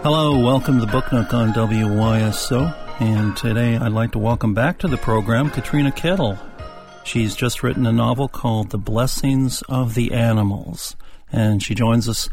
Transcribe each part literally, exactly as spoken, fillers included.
Hello, welcome to the Book Nook on W Y S O, and today I'd like to welcome back to the program Katrina Kettle. She's just written a novel called The Blessings of the Animals, and she joins us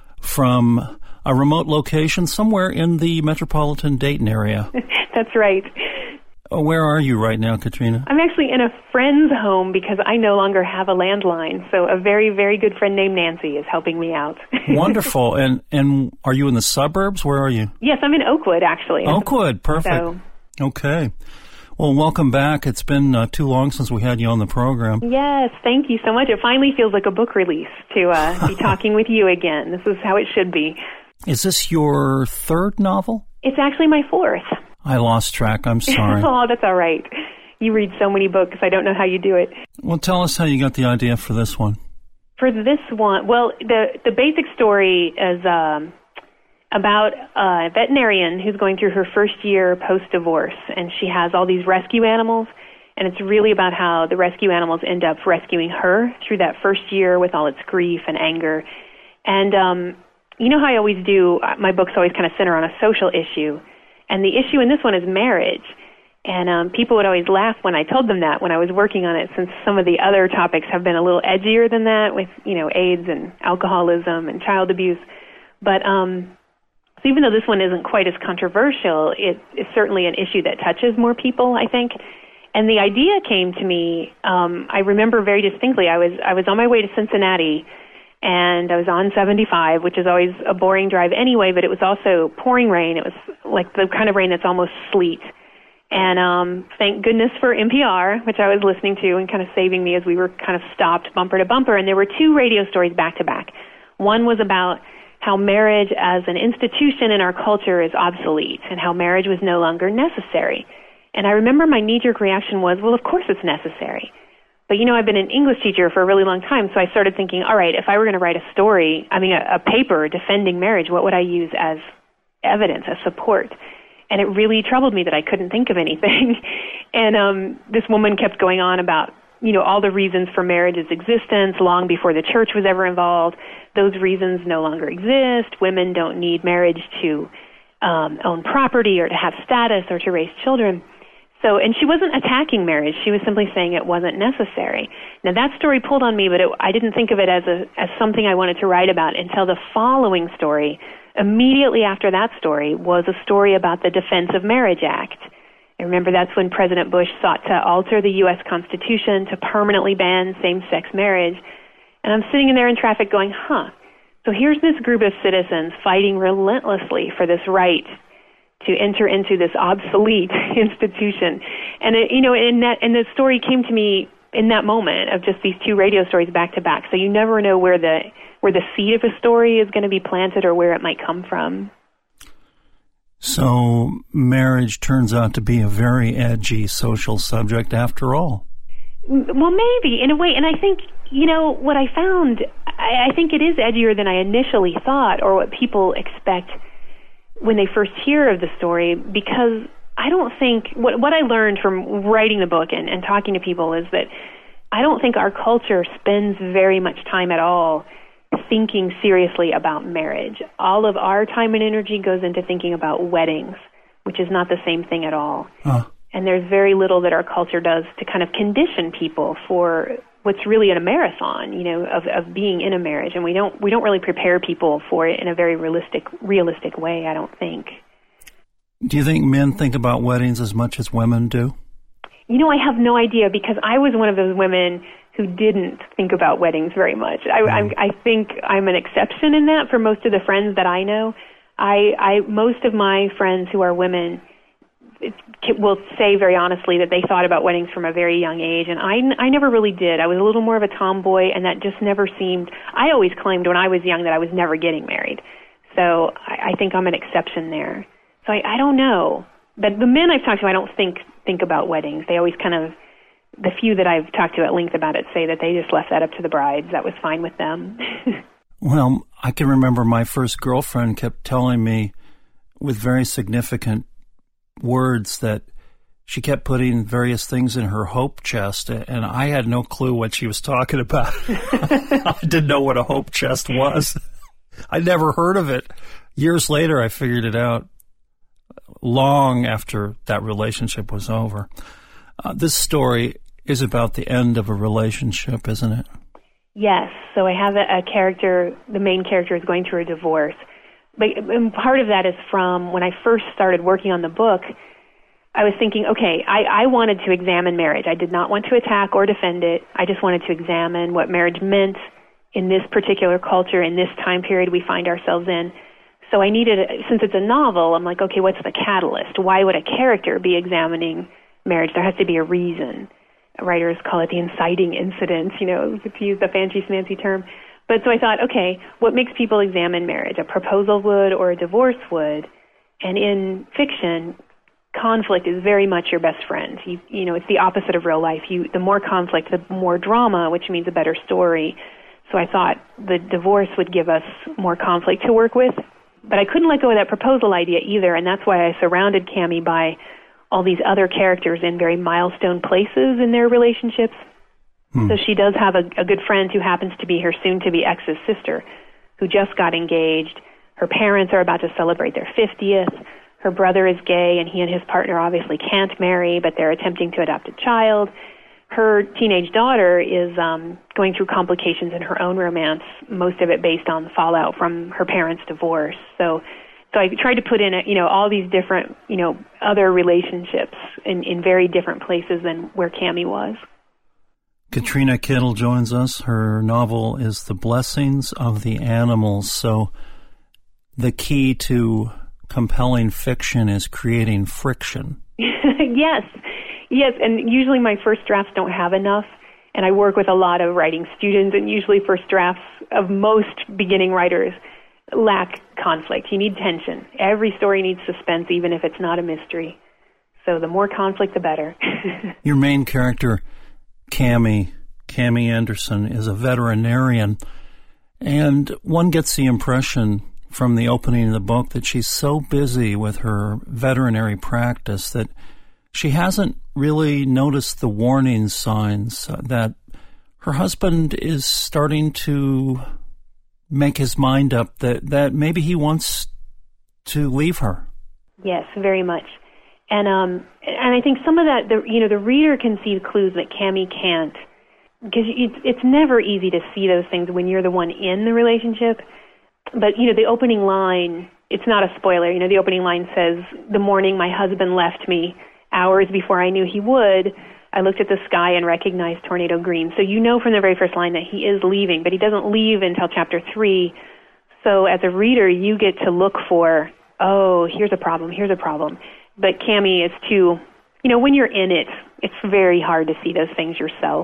from a remote location somewhere in the metropolitan Dayton area. That's right. Where are you right now, Katrina? I'm actually in a friend's home because I no longer have a landline. So a very, very good friend named Nancy is helping me out. Wonderful. And and are you in the suburbs? Where are you? Yes, I'm in Oakwood, actually. Oakwood. Perfect. So. Okay. Well, welcome back. It's been uh, too long since we had you on the program. Yes, thank you so much. It finally feels like a book release to uh, be talking with you again. This is how it should be. Is this your third novel? It's actually my fourth. I lost track. I'm sorry. Oh, that's all right. You read so many books. I don't know how you do it. Well, tell us how you got the idea for this one. For this one, well, the the basic story is um, about a veterinarian who's going through her first year post-divorce, and she has all these rescue animals, and it's really about how the rescue animals end up rescuing her through that first year with all its grief and anger. And um, you know how I always do, my books always kind of center on a social issue. And the issue in this one is marriage. And um, people would always laugh when I told them that when I was working on it, since some of the other topics have been a little edgier than that with, you know, AIDS and alcoholism and child abuse. But um, so even though this one isn't quite as controversial, it is certainly an issue that touches more people, I think. And the idea came to me, um, I remember very distinctly, I was I was on my way to Cincinnati, and I was on seventy-five, which is always a boring drive anyway, but it was also pouring rain. It was like the kind of rain that's almost sleet. And um, thank goodness for N P R, which I was listening to and kind of saving me as we were kind of stopped bumper to bumper. And there were two radio stories back to back. One was about how marriage as an institution in our culture is obsolete and how marriage was no longer necessary. And I remember my knee-jerk reaction was, well, of course it's necessary. But, you know, I've been an English teacher for a really long time, so I started thinking, all right, if I were going to write a story, I mean, a, a paper defending marriage, what would I use as evidence, as support? And it really troubled me that I couldn't think of anything. And um, this woman kept going on about, you know, all the reasons for marriage's existence long before the church was ever involved. Those reasons no longer exist. Women don't need marriage to um, own property or to have status or to raise children. So, and she wasn't attacking marriage. She was simply saying it wasn't necessary. Now, that story pulled on me, but it, I didn't think of it as a as something I wanted to write about until the following story. Immediately after that story was a story about the Defense of Marriage Act. I remember that's when President Bush sought to alter the U S Constitution to permanently ban same-sex marriage. And I'm sitting in there in traffic going, huh, so here's this group of citizens fighting relentlessly for this right to enter into this obsolete institution. And, it, you know, and, that, and the story came to me in that moment of just these two radio stories back to back. So you never know where the where the seed of a story is going to be planted or where it might come from. So marriage turns out to be a very edgy social subject after all. Well, maybe, in a way. And I think, you know, what I found, I, I think it is edgier than I initially thought or what people expect when they first hear of the story, because I don't think, what, what I learned from writing the book and, and talking to people is that I don't think our culture spends very much time at all thinking seriously about marriage. All of our time and energy goes into thinking about weddings, which is not the same thing at all. Huh. And there's very little that our culture does to kind of condition people for what's really in a marathon, you know, of, of being in a marriage. And we don't we don't really prepare people for it in a very realistic realistic way, I don't think. Do you think men think about weddings as much as women do? You know, I have no idea, because I was one of those women who didn't think about weddings very much. I, mm. I, I think I'm an exception in that for most of the friends that I know. I, I most of my friends who are women will say very honestly that they thought about weddings from a very young age, and I, I never really did. I was a little more of a tomboy, and that just never seemed... I always claimed when I was young that I was never getting married. So I, I think I'm an exception there. So I, I don't know. But the men I've talked to, I don't think think about weddings. They always kind of... The few that I've talked to at length about it say that they just left that up to the brides. That was fine with them. Well, I can remember my first girlfriend kept telling me with very significant words that she kept putting various things in her hope chest, and I had no clue what she was talking about. I didn't know what a hope chest was. I never heard of it. Years later, I figured it out long after that relationship was over. Uh, this story is about the end of a relationship, isn't it? Yes. So I have a, a character, the main character is going through a divorce. But and part of that is from when I first started working on the book, I was thinking, okay, I, I wanted to examine marriage. I did not want to attack or defend it. I just wanted to examine what marriage meant in this particular culture, in this time period we find ourselves in. So I needed, a, since it's a novel, I'm like, okay, what's the catalyst? Why would a character be examining marriage? There has to be a reason. Writers call it the inciting incident, you know, to use the fancy-smancy term. But so I thought, okay, what makes people examine marriage? A proposal would or a divorce would. And in fiction, conflict is very much your best friend. You, you know, it's the opposite of real life. You, the more conflict, the more drama, which means a better story. So I thought the divorce would give us more conflict to work with. But I couldn't let go of that proposal idea either, and that's why I surrounded Cami by all these other characters in very milestone places in their relationships. Hmm. So she does have a, a good friend who happens to be her soon-to-be ex's sister, who just got engaged. Her parents are about to celebrate their fiftieth. Her brother is gay, and he and his partner obviously can't marry, but they're attempting to adopt a child. Her teenage daughter is um, going through complications in her own romance, most of it based on the fallout from her parents' divorce. So so I tried to put in, a, you know, all these different, you know, other relationships in, in very different places than where Cami was. Katrina Kittle joins us. Her novel is The Blessings of the Animals. So the key to compelling fiction is creating friction. Yes. Yes, and usually my first drafts don't have enough, and I work with a lot of writing students, and usually first drafts of most beginning writers lack conflict. You need tension. Every story needs suspense, even if it's not a mystery. So the more conflict, the better. Your main character, Cami, Cami Anderson, is a veterinarian, and one gets the impression from the opening of the book that she's so busy with her veterinary practice that she hasn't really noticed the warning signs that her husband is starting to make his mind up that, that maybe he wants to leave her. Yes, very much. And um, and I think some of that, the, you know, the reader can see clues that Cami can't, because it's, it's never easy to see those things when you're the one in the relationship. But, you know, the opening line, it's not a spoiler. You know, the opening line says, "The morning my husband left me, hours before I knew he would, I looked at the sky and recognized Tornado Green." So you know from the very first line that he is leaving, but he doesn't leave until chapter three. So as a reader, you get to look for, oh, here's a problem, here's a problem. But Cami is too, you know, when you're in it, it's very hard to see those things yourself.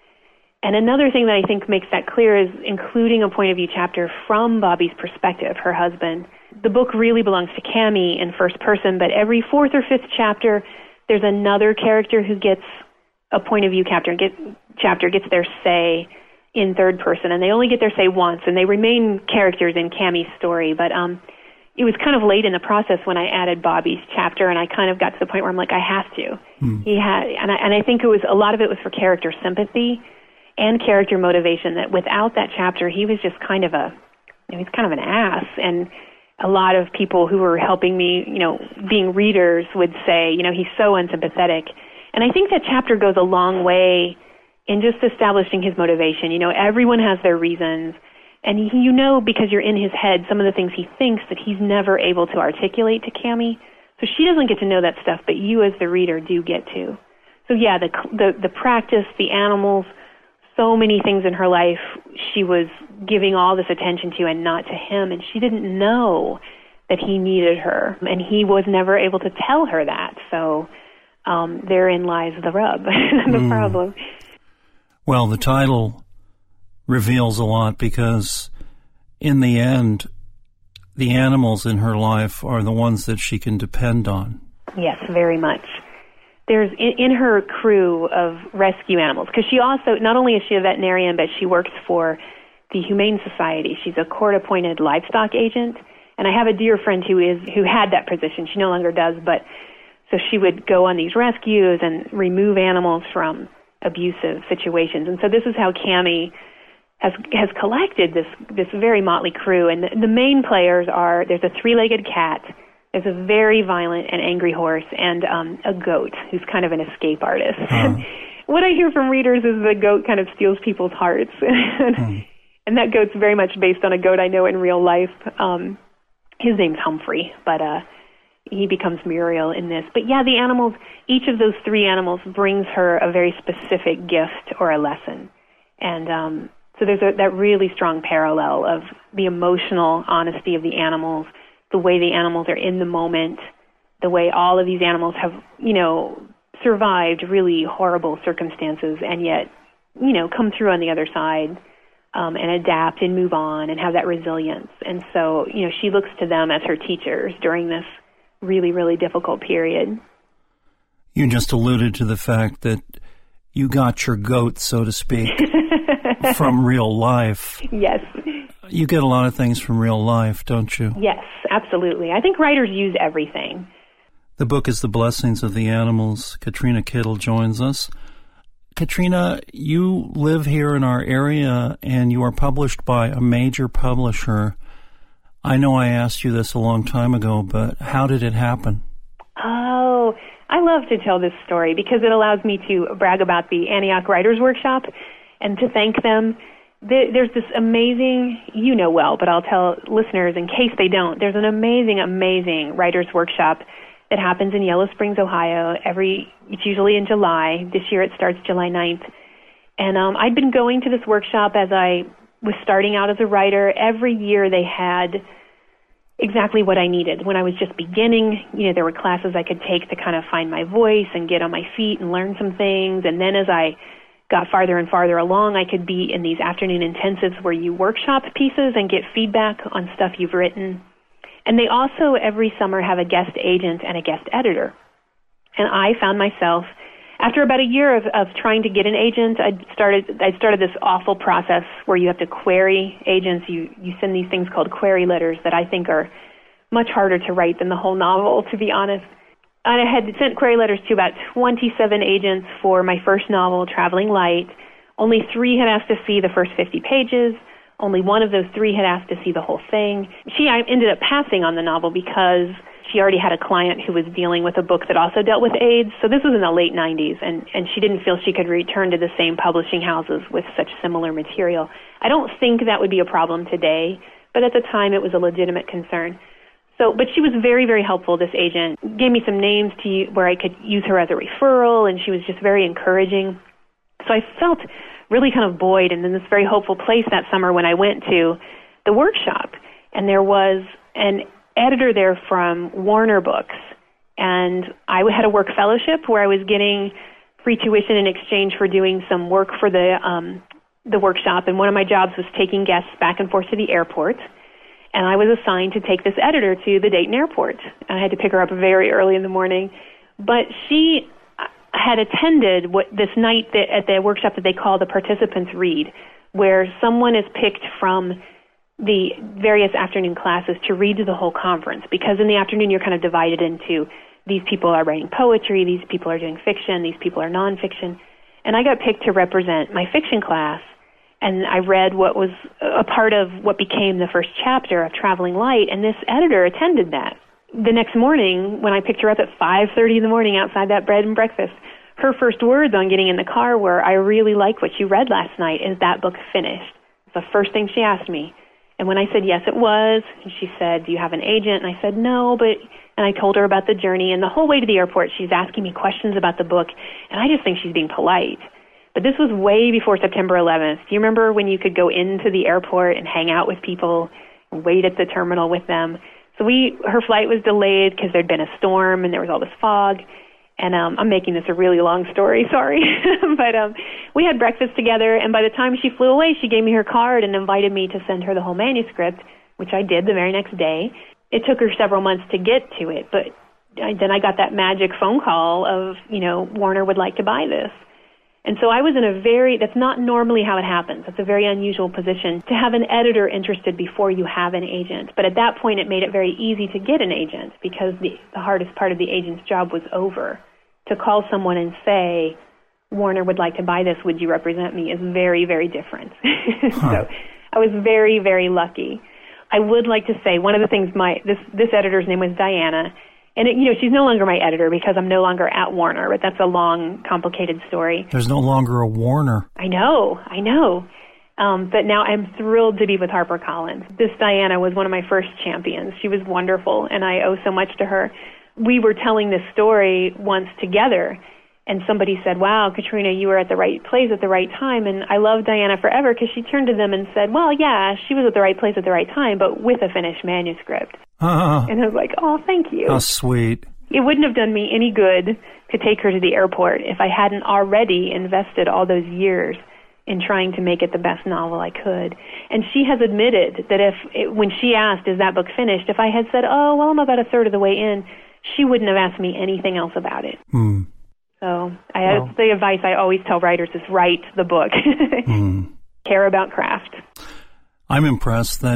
And another thing that I think makes that clear is including a point of view chapter from Bobby's perspective, her husband. The book really belongs to Cami in first person, but every fourth or fifth chapter, there's another character who gets a point of view chapter, get, chapter gets their say in third person, and they only get their say once, and they remain characters in Cami's story. But um, it was kind of late in the process when I added Bobby's chapter, and I kind of got to the point where I'm like, I have to. Hmm. He had, and I, and I think it was a lot of it was for character sympathy and character motivation. That without that chapter, he was just kind of a, you know, he's kind of an ass, and a lot of people who were helping me, you know, being readers would say, you know, he's so unsympathetic. And I think that chapter goes a long way in just establishing his motivation. You know, everyone has their reasons. And he, you know, because you're in his head, some of the things he thinks that he's never able to articulate to Cami. So she doesn't get to know that stuff, but you as the reader do get to. So yeah, the the, the practice, the animals, so many things in her life she was giving all this attention to and not to him, and she didn't know that he needed her, and he was never able to tell her that. So um, therein lies the rub, the mm. problem. Well, the title reveals a lot because in the end, the animals in her life are the ones that she can depend on. Yes, very much. There's in, in her crew of rescue animals, because she also, not only is she a veterinarian, but she works for the Humane Society. She's a court-appointed livestock agent, and I have a dear friend who is who had that position. She no longer does, but so she would go on these rescues and remove animals from abusive situations. And so this is how Cami has has collected this this very motley crew. And the, the main players are, there's a three-legged cat, there's a very violent and angry horse, and um, a goat who's kind of an escape artist. Uh-huh. What I hear from readers is the goat kind of steals people's hearts. Hmm. And that goat's very much based on a goat I know in real life. Um, his name's Humphrey, but uh, he becomes Muriel in this. But yeah, the animals, each of those three animals brings her a very specific gift or a lesson. And um, so there's a, that really strong parallel of the emotional honesty of the animals, the way the animals are in the moment, the way all of these animals have, you know, survived really horrible circumstances and yet, you know, come through on the other side um, and adapt and move on and have that resilience. And so, you know, she looks to them as her teachers during this really, really difficult period. You just alluded to the fact that you got your goat, so to speak, from real life. Yes. You get a lot of things from real life, don't you? Yes, absolutely. I think writers use everything. The book is The Blessings of the Animals. Katrina Kittle joins us. Katrina, you live here in our area, and you are published by a major publisher. I know I asked you this a long time ago, but how did it happen? Oh, I love to tell this story because it allows me to brag about the Antioch Writers Workshop and to thank them. There's this amazing, you know well, but I'll tell listeners in case they don't, there's an amazing, amazing Writers Workshop that happens in Yellow Springs, Ohio. Every It's usually in July. This year it starts July ninth. And um, I'd been going to this workshop as I was starting out as a writer. Every year they had exactly what I needed. When I was just beginning, you know, there were classes I could take to kind of find my voice and get on my feet and learn some things. And then as I got farther and farther along, I could be in these afternoon intensives where you workshop pieces and get feedback on stuff you've written. And they also every summer have a guest agent and a guest editor. And I found myself, after about a year of, of trying to get an agent, I started I started this awful process where you have to query agents. You, you send these things called query letters that I think are much harder to write than the whole novel, to be honest. And I had sent query letters to about twenty-seven agents for my first novel, Traveling Light. Only three had asked to see the first fifty pages. Only one of those three had asked to see the whole thing. She I ended up passing on the novel because she already had a client who was dealing with a book that also dealt with AIDS. So this was in the late nineties, and, and she didn't feel she could return to the same publishing houses with such similar material. I don't think that would be a problem today, but at the time it was a legitimate concern. So, but she was very, very helpful, this agent. Gave me some names to use, where I could use her as a referral, and she was just very encouraging. So I felt really kind of buoyed and in this very hopeful place that summer when I went to the workshop. And there was an editor there from Warner Books, and I had a work fellowship where I was getting free tuition in exchange for doing some work for the um, the workshop. And one of my jobs was taking guests back and forth to the airport. And I was assigned to take this editor to the Dayton airport. I had to pick her up very early in the morning. But she had attended what this night that, at the workshop that they call the Participants Read, where someone is picked from the various afternoon classes to read to the whole conference. Because in the afternoon you're kind of divided into these people are writing poetry, these people are doing fiction, these people are nonfiction. And I got picked to represent my fiction class. And I read what was a part of what became the first chapter of Traveling Light, and this editor attended that. The next morning, when I picked her up at five thirty in the morning outside that bread and breakfast, her first words on getting in the car were, "I really like what you read last night. Is that book finished?" It's the first thing she asked me. And when I said yes, it was, and she said, "Do you have an agent?" And I said, "No," but, and I told her about the journey. And the whole way to the airport, she's asking me questions about the book, and I just think she's being polite. But this was way before September eleventh. Do you remember when you could go into the airport and hang out with people and wait at the terminal with them? So we, her flight was delayed because there'd been a storm and there was all this fog. And um, I'm making this a really long story, sorry. but um, we had breakfast together, and by the time she flew away, she gave me her card and invited me to send her the whole manuscript, which I did the very next day. It took her several months to get to it, but I, then I got that magic phone call of, you know, Warner would like to buy this. And so I was in a very, that's not normally how it happens. It's a very unusual position to have an editor interested before you have an agent. But at that point, it made it very easy to get an agent because the, the hardest part of the agent's job was over. To call someone and say, Warner would like to buy this, would you represent me, is very, very different. Huh. So I was very, very lucky. I would like to say one of the things my this this editor's name was Diana, and it, you know she's no longer my editor because I'm no longer at Warner, but that's a long, complicated story. There's no longer a Warner. I know, I know. Um, but now I'm thrilled to be with HarperCollins. This Diana was one of my first champions. She was wonderful, and I owe so much to her. We were telling this story once together, and somebody said, wow, Katrina, you were at the right place at the right time. And I love Diana forever because she turned to them and said, well, yeah, she was at the right place at the right time, but with a finished manuscript. Uh, and I was like, oh, thank you. How sweet. It wouldn't have done me any good to take her to the airport if I hadn't already invested all those years in trying to make it the best novel I could. And she has admitted that if, it, when she asked, is that book finished, if I had said, oh, well, I'm about a third of the way in, she wouldn't have asked me anything else about it. Hmm. So I, well, that's the advice I always tell writers is write the book. hmm. Care about craft. I'm impressed that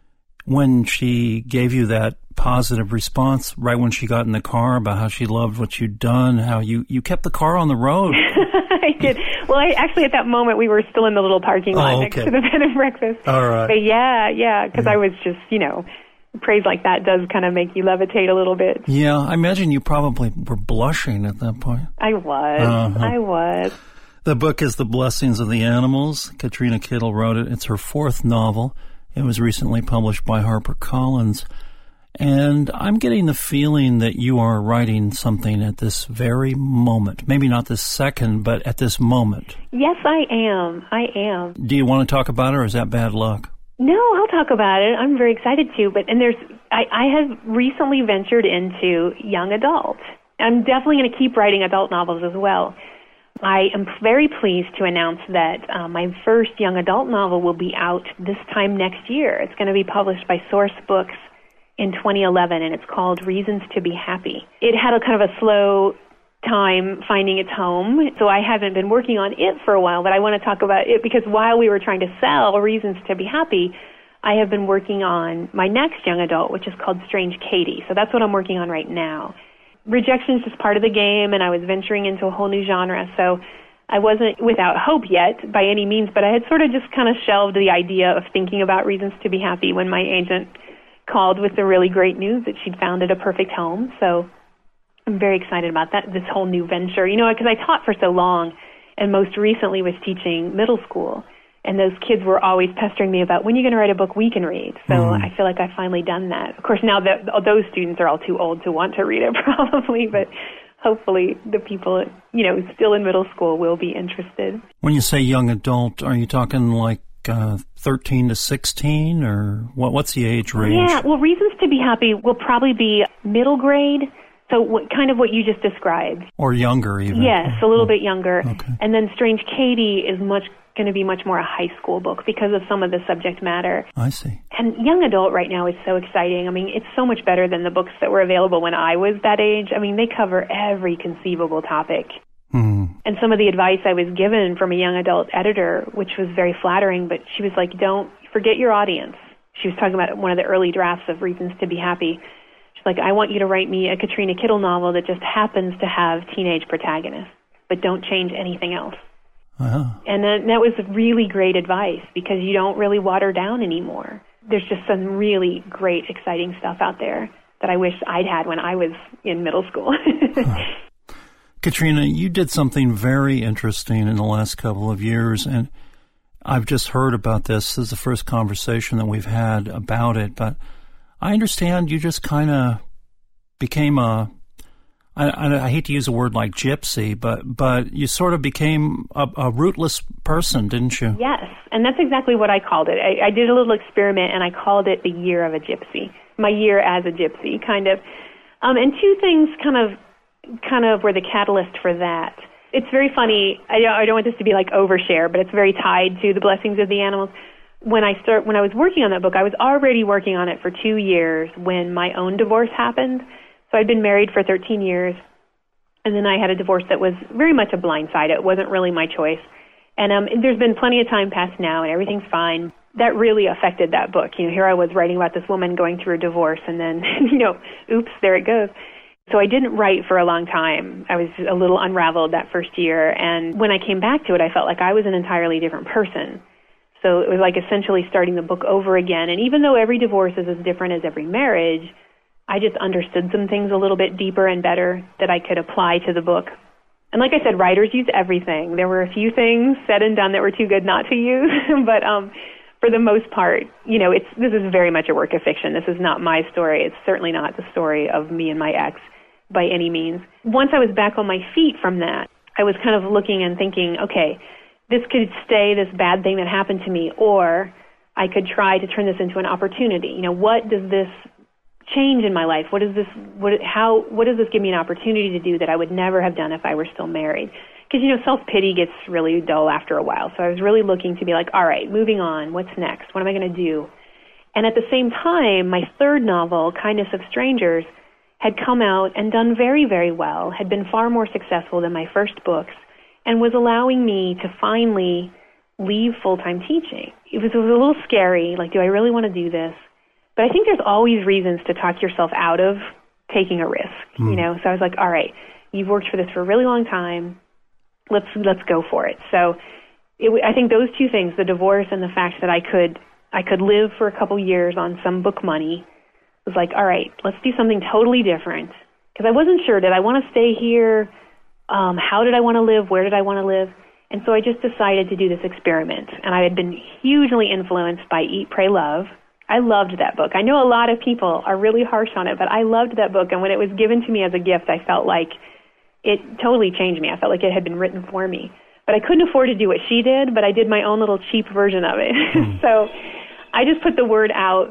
when she gave you that positive response right when she got in the car about how she loved what you'd done, how you, you kept the car on the road. I did. Well, I, actually, at that moment, we were still in the little parking lot oh, okay. next to the bed and breakfast. All right. But yeah, yeah, because yeah. I was just, you know, praise like that does kind of make you levitate a little bit. Yeah, I imagine you probably were blushing at that point. I was. Uh-huh. I was. The book is The Blessings of the Animals. Katrina Kittle wrote it. It's her fourth novel. It was recently published by HarperCollins. And I'm getting the feeling that you are writing something at this very moment. Maybe not this second, but at this moment. Yes, I am. I am. Do you want to talk about it, or is that bad luck? No, I'll talk about it. I'm very excited to. But and there's, I, I have recently ventured into young adult. I'm definitely going to keep writing adult novels as well. I am very pleased to announce that uh, my first young adult novel will be out this time next year. It's going to be published by Source Books in twenty eleven, and it's called Reasons to be Happy. It had a kind of a slow time finding its home, so I haven't been working on it for a while, but I want to talk about it because while we were trying to sell Reasons to be Happy, I have been working on my next young adult, which is called Strange Katie. So that's what I'm working on right now. Rejection is just part of the game, and I was venturing into a whole new genre, so I wasn't without hope yet by any means, but I had sort of just kind of shelved the idea of thinking about Reasons to be Happy when my agent called with the really great news that she'd founded a perfect home. So I'm very excited about that, this whole new venture. You know, because I taught for so long and most recently was teaching middle school. And those kids were always pestering me about, when are you going to write a book we can read? So mm. I feel like I've finally done that. Of course, now that those students are all too old to want to read it probably, but hopefully the people, you know, still in middle school will be interested. When you say young adult, are you talking like Uh, thirteen to sixteen, or what? What's the age range? Yeah, well, Reasons to be Happy will probably be middle grade, so what, kind of what you just described. Or younger, even. Yes, a little oh. bit younger. Okay. And then Strange Katie is much going to be much more a high school book because of some of the subject matter. I see. And young adult right now is so exciting. I mean, it's so much better than the books that were available when I was that age. I mean, they cover every conceivable topic. Hmm. And some of the advice I was given from a young adult editor, which was very flattering, but she was like, don't forget your audience. She was talking about one of the early drafts of Reasons to be Happy. She's like, I want you to write me a Katrina Kittle novel that just happens to have teenage protagonists, but don't change anything else. Uh-huh. And then, that was really great advice because you don't really water down anymore. There's just some really great, exciting stuff out there that I wish I'd had when I was in middle school. Huh. Katrina, you did something very interesting in the last couple of years, and I've just heard about this. This is the first conversation that we've had about it, but I understand you just kind of became a, I, I, I hate to use a word like gypsy, but, but you sort of became a, a rootless person, didn't you? Yes, and that's exactly what I called it. I, I did a little experiment, and I called it the year of a gypsy, my year as a gypsy, kind of. Um, and two things kind of kind of were the catalyst for that. It's very funny. I don't, I don't want this to be like overshare, but it's very tied to The Blessings of the Animals. When I start, when I was working on that book, I was already working on it for two years when my own divorce happened. So I'd been married for thirteen years, and then I had a divorce that was very much a blindside. It wasn't really my choice. And um, there's been plenty of time passed now, and everything's fine. That really affected that book. You know, here I was writing about this woman going through a divorce, and then, you know, oops, there it goes. So I didn't write for a long time. I was a little unraveled that first year. And when I came back to it, I felt like I was an entirely different person. So it was like essentially starting the book over again. And even though every divorce is as different as every marriage, I just understood some things a little bit deeper and better that I could apply to the book. And like I said, writers use everything. There were a few things said and done that were too good not to use. but um, for the most part, you know, it's this is very much a work of fiction. This is not my story. It's certainly not the story of me and my ex by any means. Once I was back on my feet from that, I was kind of looking and thinking, okay, this could stay this bad thing that happened to me, or I could try to turn this into an opportunity. You know, what does this change in my life? What is this? What? How? What does this give me an opportunity to do that I would never have done if I were still married? Because, you know, self-pity gets really dull after a while. So I was really looking to be like, all right, moving on. What's next? What am I going to do? And at the same time, my third novel, Kindness of Strangers, had come out and done very, very well, had been far more successful than my first books, and was allowing me to finally leave full-time teaching. It was, it was a little scary, like, do I really want to do this? But I think there's always reasons to talk yourself out of taking a risk, mm. you know? So I was like, all right, you've worked for this for a really long time. Let's let's go for it. So it, I think those two things, the divorce and the fact that I could I could live for a couple years on some book money, was like, all right, let's do something totally different. Because I wasn't sure, did I want to stay here? Um, how did I want to live? Where did I want to live? And so I just decided to do this experiment. And I had been hugely influenced by Eat, Pray, Love. I loved that book. I know a lot of people are really harsh on it, but I loved that book. And when it was given to me as a gift, I felt like it totally changed me. I felt like it had been written for me. But I couldn't afford to do what she did, but I did my own little cheap version of it. Mm. So I just put the word out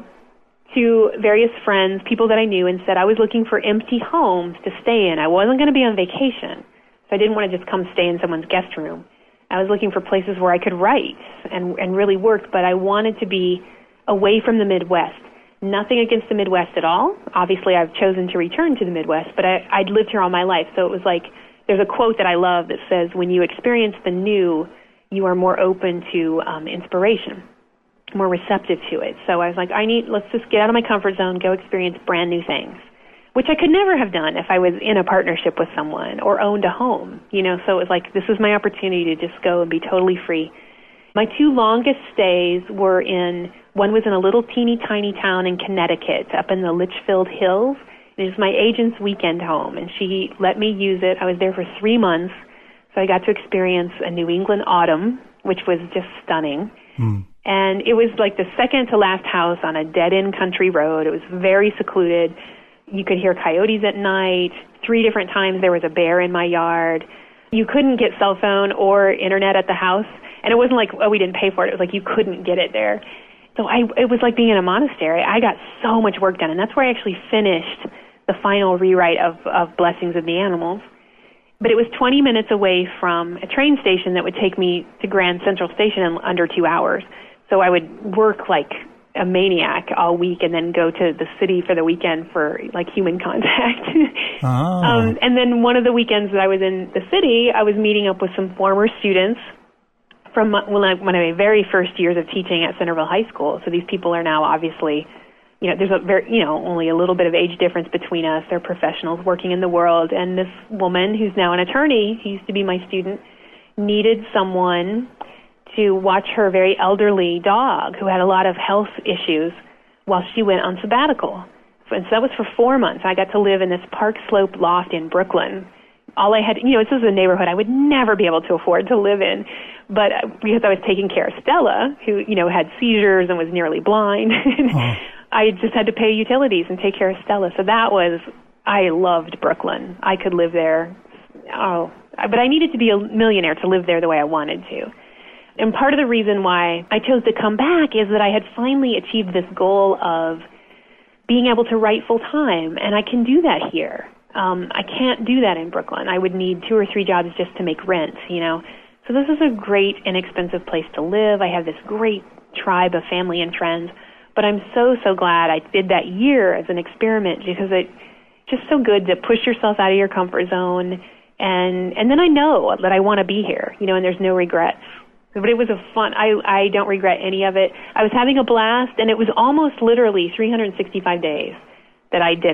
to various friends, people that I knew, and said I was looking for empty homes to stay in. I wasn't going to be on vacation, so I didn't want to just come stay in someone's guest room. I was looking for places where I could write and, and really work, but I wanted to be away from the Midwest. Nothing against the Midwest at all. Obviously, I've chosen to return to the Midwest, but I, I'd lived here all my life, so it was like, there's a quote that I love that says, when you experience the new, you are more open to um, inspiration, more receptive to it. So I was like, I need, let's just get out of my comfort zone, go experience brand new things, which I could never have done if I was in a partnership with someone or owned a home, you know, so it was like, this is my opportunity to just go and be totally free. My two longest stays were in, one was in a little teeny tiny town in Connecticut, up in the Litchfield Hills. It was my agent's weekend home, and she let me use it. I was there for three months, so I got to experience a New England autumn, which was just stunning. Mm. And it was like the second to last house on a dead-end country road. It was very secluded. You could hear coyotes at night. Three different times there was a bear in my yard. You couldn't get cell phone or internet at the house, and it wasn't like, oh, we didn't pay for it. It was like you couldn't get it there. So I, it was like being in a monastery. I got so much work done, and that's where I actually finished the final rewrite of, of Blessings of the Animals. But it was twenty minutes away from a train station that would take me to Grand Central Station in under two hours. So I would work like a maniac all week and then go to the city for the weekend for like human contact. Oh. um, and then one of the weekends that I was in the city, I was meeting up with some former students from one of my very first years of teaching at Centerville High School. So these people are now obviously, you know, there's a very, you know, only a little bit of age difference between us. They're professionals working in the world. And this woman, who's now an attorney, who used to be my student, needed someone to watch her very elderly dog who had a lot of health issues while she went on sabbatical. And so that was for four months. I got to live in this Park Slope loft in Brooklyn. All I had, you know, this is a neighborhood I would never be able to afford to live in. But because I was taking care of Stella, who, you know, had seizures and was nearly blind, oh. I just had to pay utilities and take care of Stella. So that was, I loved Brooklyn. I could live there. Oh, but I needed to be a millionaire to live there the way I wanted to. And part of the reason why I chose to come back is that I had finally achieved this goal of being able to write full time, and I can do that here. Um, I can't do that in Brooklyn. I would need two or three jobs just to make rent, you know. So this is a great, inexpensive place to live. I have this great tribe of family and friends. But I'm so, so glad I did that year as an experiment because it's just so good to push yourself out of your comfort zone. And and then I know that I want to be here, you know, and there's no regrets. But it was a fun, I, I don't regret any of it. I was having a blast, and it was almost literally three hundred sixty-five days that I did it.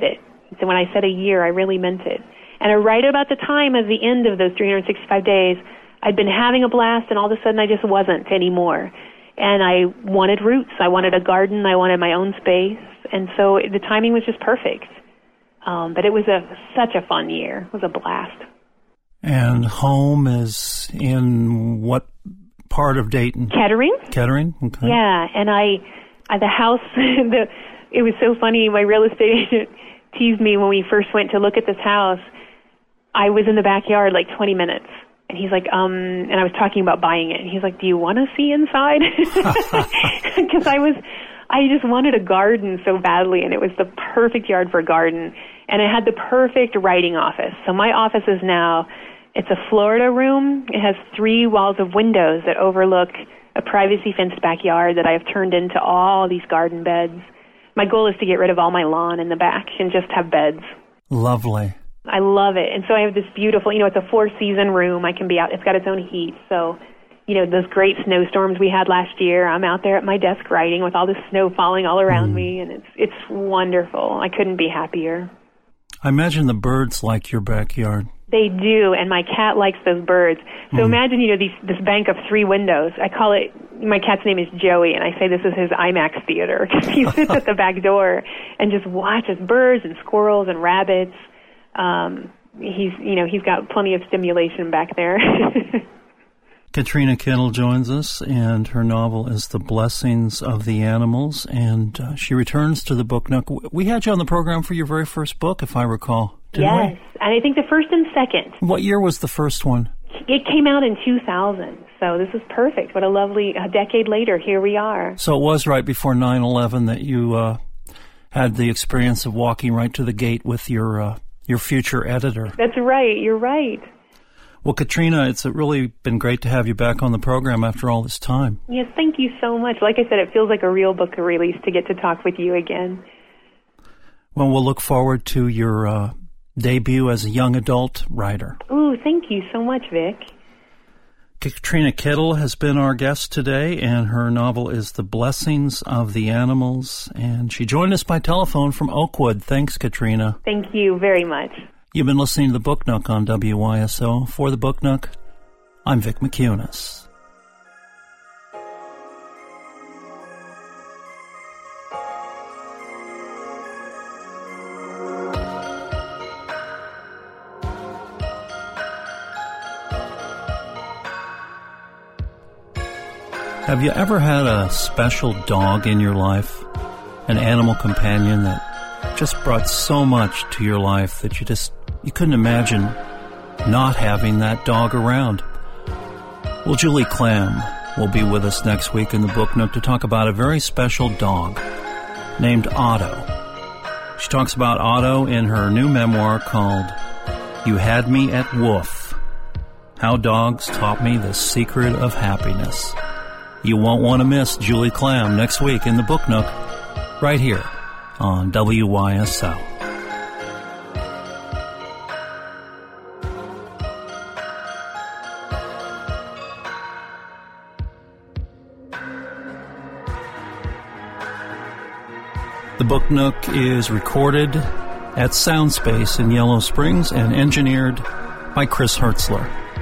So when I said a year, I really meant it. And right about the time of the end of those three hundred sixty-five days, I'd been having a blast, and all of a sudden I just wasn't anymore. And I wanted roots. I wanted a garden. I wanted my own space. And so the timing was just perfect. Um, but it was a such a fun year. It was a blast. And home is in what part of Dayton? Kettering. Kettering? Okay. Yeah, and I, I the house, the, it was so funny. My real estate agent teased me when we first went to look at this house. I was in the backyard like twenty minutes. And he's like, um, and I was talking about buying it. And he's like, do you want to see inside? Because I was, I just wanted a garden so badly, and it was the perfect yard for a garden. And it had the perfect writing office. So my office is now, it's a Florida room. It has three walls of windows that overlook a privacy-fenced backyard that I have turned into all these garden beds. My goal is to get rid of all my lawn in the back and just have beds. Lovely. I love it. And so I have this beautiful, you know, it's a four-season room. I can be out. It's got its own heat. So, you know, those great snowstorms we had last year, I'm out there at my desk writing with all this snow falling all around mm. me, and it's it's wonderful. I couldn't be happier. I imagine the birds like your backyard. They do, and my cat likes those birds. So mm. imagine, you know, these, this bank of three windows. I call it, my cat's name is Joey, and I say this is his IMAX theater, because he sits at the back door and just watches birds and squirrels and rabbits. Um, he's, you know, he's got plenty of stimulation back there. Katrina Kittle joins us, and her novel is The Blessings of the Animals, and uh, she returns to the Book Nook. We had you on the program for your very first book, if I recall, didn't yes, we? Yes, and I think the first and second. What year was the first one? It came out in two thousand, so this is perfect. What a lovely, a decade later, here we are. So it was right before nine eleven that you uh, had the experience of walking right to the gate with your uh, your future editor. That's right, you're right. Well, Katrina, it's really been great to have you back on the program after all this time. Yes, thank you so much. Like I said, it feels like a real book release to get to talk with you again. Well, we'll look forward to your uh, debut as a young adult writer. Ooh, thank you so much, Vic. Katrina Kittle has been our guest today, and her novel is The Blessings of the Animals, and she joined us by telephone from Oakwood. Thanks, Katrina. Thank you very much. You've been listening to The Book Nook on W Y S O. For The Book Nook, I'm Vic McCunis. Have you ever had a special dog in your life, an animal companion that just brought so much to your life that you just you couldn't imagine not having that dog around? Well, Julie Clam will be with us next week in the Book Nook to talk about a very special dog named Otto. She talks about Otto in her new memoir called You Had Me at Woof, How Dogs Taught Me the Secret of Happiness. You won't want to miss Julie Clam next week in the Book Nook, right here on W Y S O. The Book Nook is recorded at Soundspace in Yellow Springs and engineered by Chris Hertzler.